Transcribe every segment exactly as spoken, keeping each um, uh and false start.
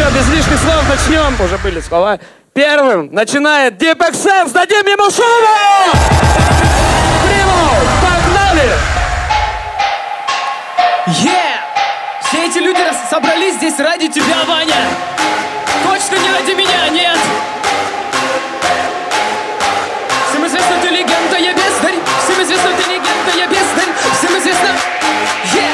все, без лишних слов начнем. Уже были слова. Первым начинает Deep X Sense. Дадим ему шуму! Приму! Погнали! Yeah! Все эти люди собрались здесь ради тебя, Ваня. Точно не ради меня, нет. Всем известно, ты легенда, я бездарь. Всем известно, ты легенда, я бездарь. Всем известно, yeah!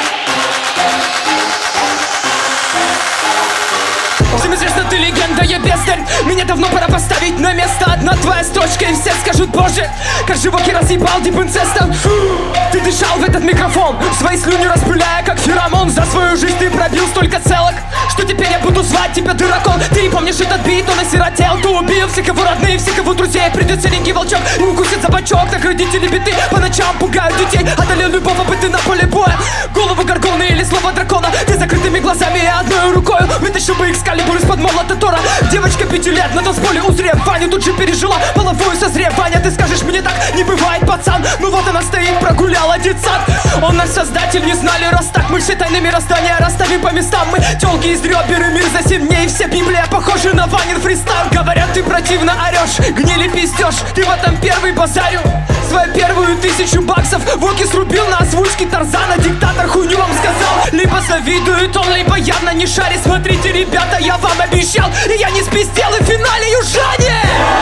Всем известно, ты легенда, я бездарь. Меня давно пора поставить на место. Одна твоя строчка, и все скажут: боже, как живоки разъебал дип инцестом. Ты дышал в этот микрофон, свои слюни распыляя, как феромон. За свою жизнь ты пробил столько целок, что теперь я буду звать тебя дураком. Ты не помнишь этот бит, он осиротел. Ты убил всех его родных, всех его друзей. Придет серенький волчок и укусит за бочок. Так родители биты по ночам пугают детей. Одолел любого бы ты на поле боя. Голову горгоны или слово дракона. Ты закрытыми глазами и одной рукой вытащил бы экскалибур из-под молота Тора. Девочка пяти лет на танцполе узрев Ваню тут же пережила половую созрев. Ваня, ты скажешь мне так не бывает, пацан. Ну вот она стоит, прогуляла детсад. Он наш создатель, не знали, раз так. Мы все тайны мироздания расставим по местам. Мы тёлки из ребер и мир за семь дней. Вся Библия похожа на Ванин фристайл. Говорят, ты противно орешь, гнили пиздёшь. Ты в этом первый базарю свою первую тысячу баксов. Воки срубил на озвучке Тарзана. Диктатор хуйню вам сказал. Либо завидует он, либо явно не шарит. Смотрите, ребята, я вам обещал, и я не спиздел, и в финале южане.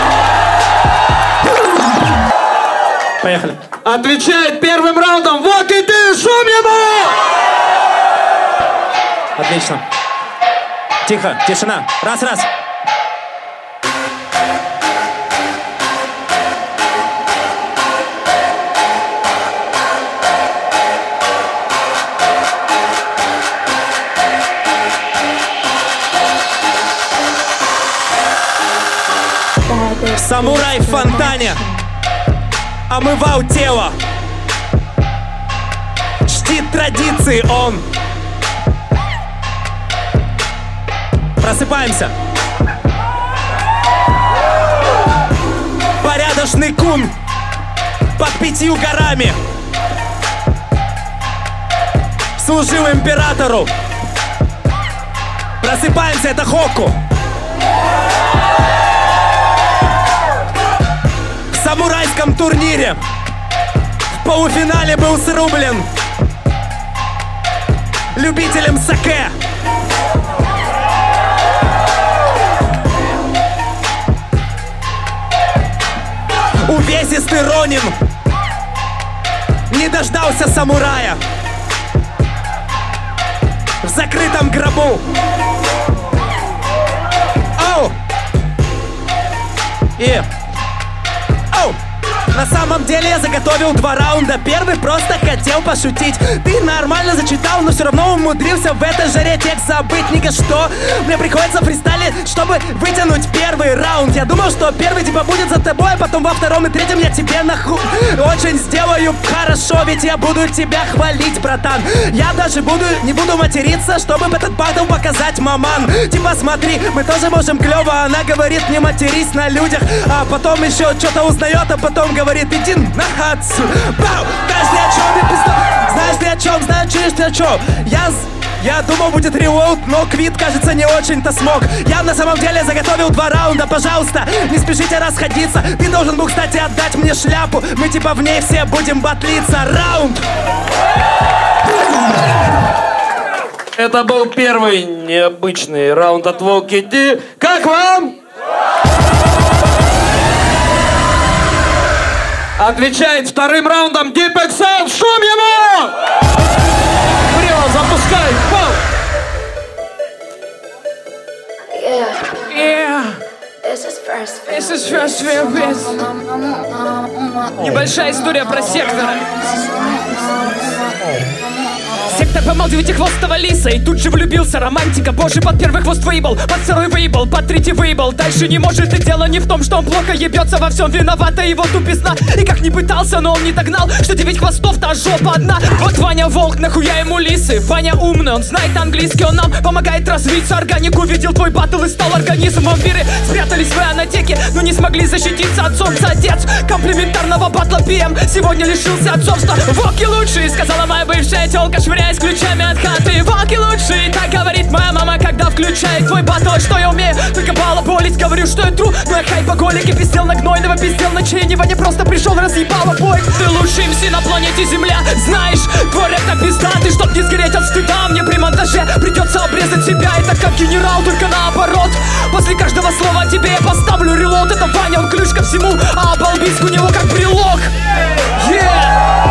Поехали. Отвечает первым раундом Воки, ты, шум ему! Отлично. Тихо, тишина. Раз, раз. Самурай в фонтане омывал тело. Чтит традиции он. Просыпаемся. Порядочный кун под пятью горами служил императору. Просыпаемся, это Хоку. В самурайском турнире в полуфинале был срублен любителем саке. Увесистый Ронин не дождался самурая в закрытом гробу. Оу! И... Оу! На самом деле я заготовил два раунда. Первый просто хотел пошутить. Ты нормально зачитал, но все равно умудрился в этой жаре текст забыть. Ника, что? Мне приходится фристайлить, чтобы вытянуть первый раунд. Я думал, что первый типа будет за тобой, а потом во втором и третьем я тебе нахуй очень сделаю хорошо, ведь я буду тебя хвалить, братан. Я даже буду, не буду материться, чтобы этот батл показать, маман. Типа смотри, мы тоже можем клево. Она говорит, не матерись на людях, а потом еще что-то узнает, а потом говорит, иди нахаться. Бау! Знаешь ты о чем я пизда? Знаешь ты о чем? Знаешь ты о чем? Я... Я думал, будет релоуд, но Квит, кажется, не очень-то смог. Я на самом деле заготовил два раунда. Пожалуйста, не спешите расходиться. Ты должен был, кстати, отдать мне шляпу. Мы типа в ней все будем батлиться. Раунд! Это был первый необычный раунд от Воки Ди. Как вам? Отвечает вторым раундом Deep X Sense. Шум ему! Прио, запускай! Пол! Yeah. Yeah. This is first This is first Небольшая история про сектора. Сектор поймал девятихвостого лиса и тут же влюбился. Романтика, боже, под первый хвост выебал, под второй выебал, под третий выебал. Дальше не может, и дело не в том, что он плохо ебется. Во всем виновата его тупизна. И как не пытался, но он не догнал, что девять хвостов-то жопа одна. Вот Ваня волк, нахуя ему лисы? Ваня умный, он знает английский, он нам помогает развиться. Органик увидел твой батл и стал организмом. Вампиры спрятались в ионотеке, но не смогли защититься от солнца. Отец комплементарного батла пи эм сегодня лишился отцовства. Воки лучший, сказала моя бывшая тёлка, швыряясь ключами от хаты. Волки лучшие, так говорит моя мама, когда включает твой батл. Что я умею? Только балаболить. Говорю, что я тру, но я хайпоголик. И пиздел на Гнойного, пиздел на Черенева. Не просто пришел, разъебал обоих. Ты лучший эм си на планете Земля. Знаешь, твой рэп так пиздатый, чтоб не сгореть от стыда. Мне при монтаже придется обрезать себя. Это как генерал, только наоборот. После каждого слова тебе я поставлю релот. Это Ваня, он ключ ко всему, а балбиск у него как брелок. Yeah!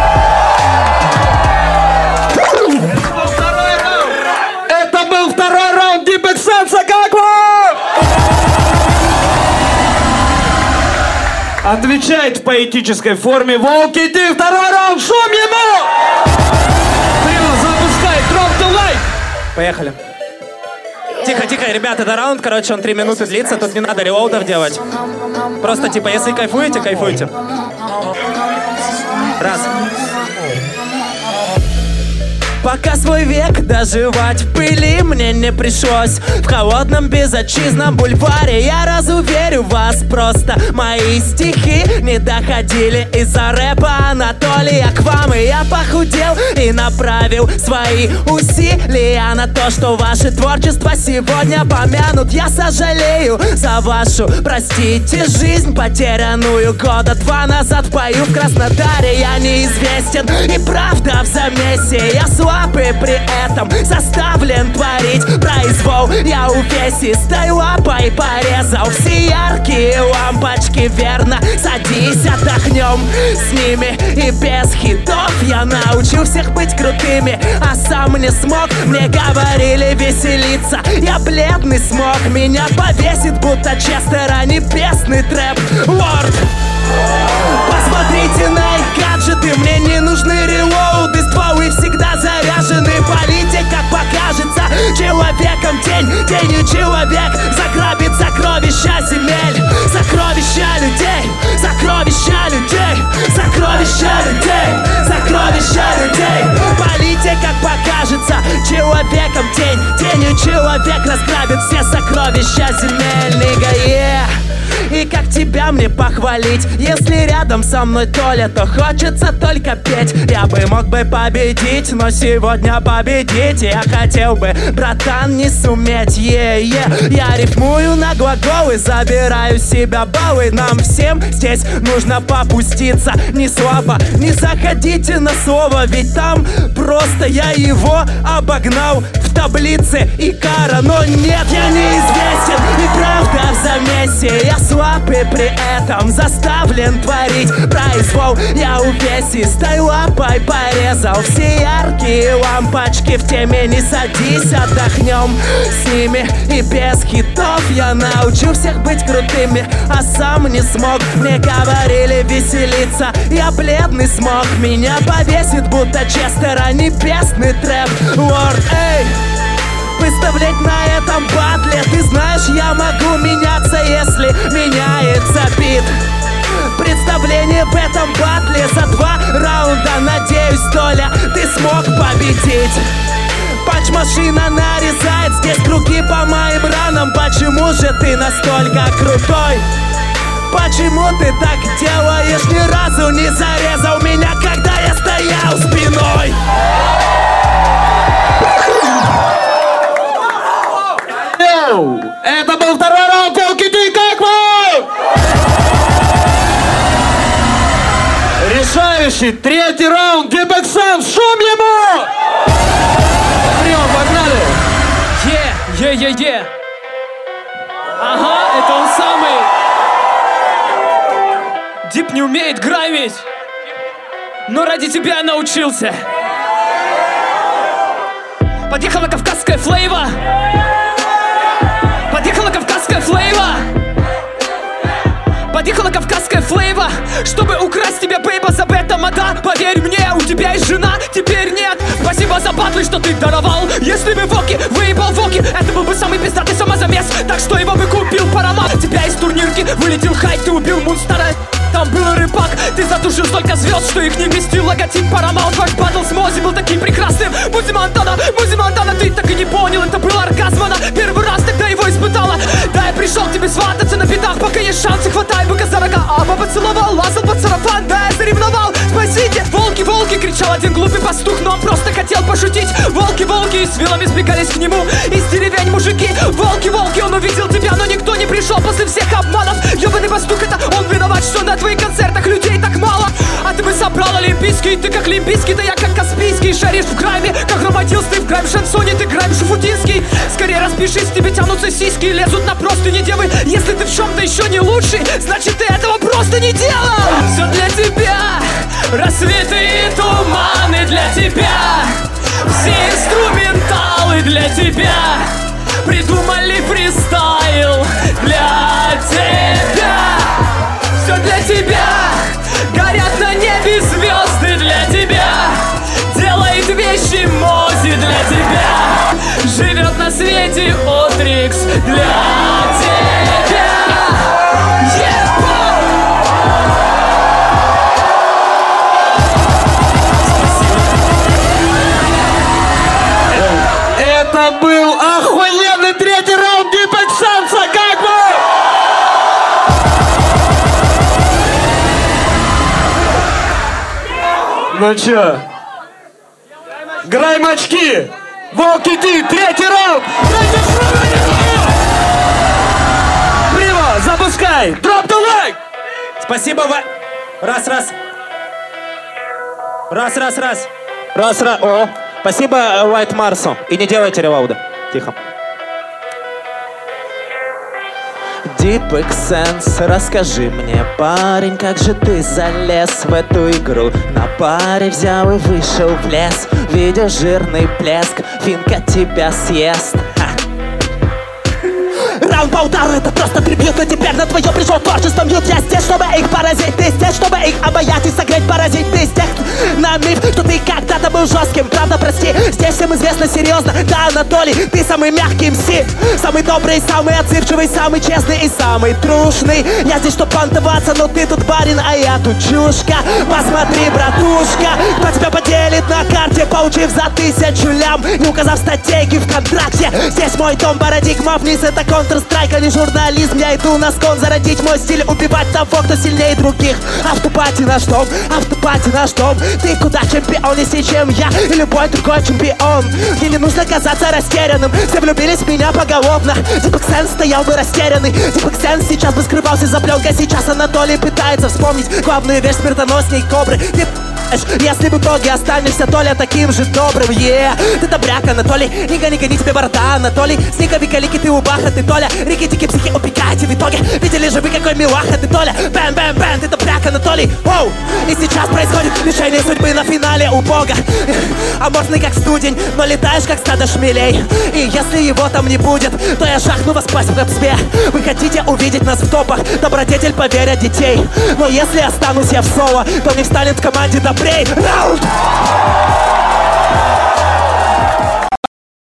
Это был второй раунд Deep X Sense, как вы? Отвечает в поэтической форме Волки Ди. Второй раунд, шум ему! Прямо запускай, drop the light. Поехали. Тихо, тихо, ребята, это раунд, короче, он три минуты длится, тут не надо релоудов делать. Просто, типа, если кайфуете, кайфуйте. Раз. Пока свой век доживать в пыли мне не пришлось. В холодном безотчизном бульваре я разуверю вас просто. Мои стихи не доходили из-за рэпа Анатолия к вам. И я похудел и направил свои усилия на то, что ваше творчество сегодня помянут. Я сожалею за вашу, простите, жизнь потерянную. Года два назад пою в Краснодаре. Я неизвестен и правда в замесе. Я слаб и при этом заставлен творить произвол. Я увесистой лапой порезал все яркие лампочки, верно. Садись, отдохнем с ними. И без хитов я научил всех быть крутыми, а сам не смог. Мне говорили веселиться, я бледный смог. Меня повесит, будто Честер, а небесный трэп лорд. Посмотрите на их гаджеты, мне не нужны релоуды. Стволы всегда заряжены. Полите, как покажется человеком тень. Тенью человек заграбит сокровища земель. Сокровища людей, сокровища людей, сокровища людей, сокровища людей. Полите, как покажется человеком тень. Тенью человек разграбит все сокровища земель. Нига, yeah. И как тебя мне похвалить? Если рядом со мной Толя, то хочется только петь. Я бы мог бы победить, но сегодня победить я хотел бы, братан, не суметь. Yeah, yeah. Я рифмую на глаголы, забираю себя баллы. Нам всем здесь нужно попуститься. Не слабо, не заходите на слово, ведь там просто я его обогнал в таблице Икара. Но нет, я неизвестен и правда в замесе. Я слаб и при этом заставлен творить произвол. Я увесистой лапой порезал все яркие лампочки в теме. Не садись, отдохнем с ними. И без хитов я научу всех быть крутыми, а сам не смог. Мне говорили веселиться, я бледный смог. Меня повесит, будто Честер, а небесный трэп лорд. Эй! Выставлять на этом батле. Ты знаешь, я могу меняться, если меняется бит. Представление в этом батле за два раунда. Надеюсь, Толя, ты смог победить. Панч-машина нарезает здесь круги по моим ранам. Почему же ты настолько крутой? Почему ты так делаешь? Ни разу не зарезал меня, когда я стоял спиной. Это был второй раунд Волки Ди, как вы? Решающий третий раунд Deep X Sense, шум ему! Прием, погнали! Е, е, е, е. Ага, это он самый. Дип не умеет грамить, но ради тебя я научился. Подъехала кавказская флейва. Подъехала кавказская флейва. Подъехала кавказская флейва, чтобы украсть тебя, бейба, за бета мода. Поверь мне, у тебя есть жена, теперь нет. Спасибо за батлы, что ты даровал. Если бы Воки выебал Воки, это был бы самый пиздатый самозамес. Так что его бы купил Парамат. Тебя из турнирки вылетел хайп, ты убил Мунстара. Там был рыбак, ты затушил столько звезд, что их не вместил логотип Paramount. Ваш батл с Мози был таким прекрасным. Музи Монтана, Музи Монтана, ты так и не понял, это был оргазм. Она первый раз тогда его испытала. Да, я пришел к тебе свататься на битах, пока есть шансы, хватай быка за рога. Аба поцеловал, лазал под сарафан, да, я заревновал. Спасите, волки, волки, кричал один глупый пастух, но он просто хотел пошутить. с вилами сбегались к нему из деревень мужики. Волки, волки, он увидел тебя, но никто не пришел после всех обманов. Ёбаный бастук, это он виноват, что на твоих концертах людей так мало. А ты бы собрал олимпийский, ты как лимпийский, да я как Каспийский. Шаришь в грайме, как Ромадилс, ты в грайм-шансоне, ты грайм-шуфутинский. Скорее распишись, тебе тянутся сиськи, лезут на простыни девы. Если ты в чем-то еще не лучший, значит ты этого просто не делал. Все для тебя, рассветы и туманы для тебя, все инструменталы для тебя, придумали фристайл для тебя. Все для тебя, горят на небе звезды для тебя, делает вещи Мози для тебя, живет на свете Отрикс для тебя. Это был охуенный третий раунд Deep X Sense, как бы! Ну чё? Грайм-очки! Волки Ди, третий раунд! Прямо, запускай! Drop the leg! Спасибо, Ва... Раз, раз. Раз, раз, раз. Раз, раз. О. Спасибо, White Марсу. И не делайте релауда. Тихо. Deep X Sense, расскажи мне, парень, как же ты залез в эту игру? На паре взял и вышел в лес, видя жирный плеск, финка тебя съест. Ха. Раунд по удару, это просто трибьют, но теперь на твое пришло творчество мьют. Я здесь, чтобы их поразить, ты здесь, чтобы их обаять и согреть, поразить. Ты здесь на миф, что ты когда-то был жестким, правда, прости. Здесь всем известно серьезно, да, Анатолий, ты самый мягкий эм си, самый добрый, самый отзывчивый, самый честный и самый трушный. Я здесь, чтоб понтоваться, но ты тут барин, а я тут чушка. Посмотри, братушка, кто тебя поделит на карте, получив за тысячу лям, не указав статейки в контракте. Здесь мой дом, парадигма вниз, это Counter-Strike, а не журнализм. Я иду на скон зародить мой стиль, убивать того, кто сильнее других. Автопати наш дом, автопати наш дом. Ты куда чемпионнее, чем я и любой другой чемпион. Мне не нужно казаться растерянным, все влюбились в меня поголовно. Deep X Sense стоял бы растерянный, Deep X Sense сейчас бы скрывался за пленкой. Сейчас Анатолий пытается вспомнить главную вещь смертоносней кобры. Ты если в итоге останешься, Толя, таким же добрым, yeah. Ты добряк, Анатолий, не гони, гони тебе борода, Анатолий. Снеговика, лики, ты убаха, ты Толя. Рикки-тики, психи, упекайте в итоге. Видели же вы, какой милаха, ты Толя. Бэм-бэм-бэм, ты добряк, Анатолий, оу. И сейчас происходит решение судьбы на финале у Бога. Аморфный как студень, но летаешь как стадо шмелей. И если его там не будет, то я шахну вас пасть в рабстве. Вы хотите увидеть нас в топах, добродетель поверят детей. Но если останусь я в соло, то не встанет в команде добрей. Раунд!